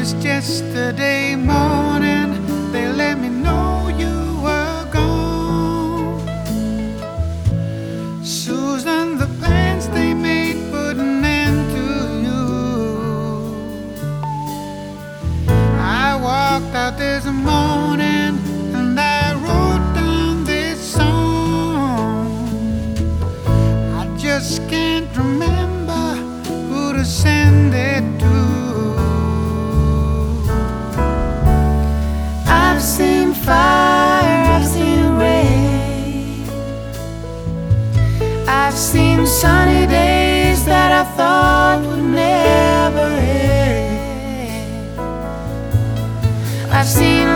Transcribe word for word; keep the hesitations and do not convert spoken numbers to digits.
Just yesterday morning, they let me know you were gone. Susan, the plans they made put an end to you. I walked out this morning and I wrote down this song. I just can't remember who to send it to. I've seen fire, I've seen rain, I've seen sunny days that I thought would never end. I've seen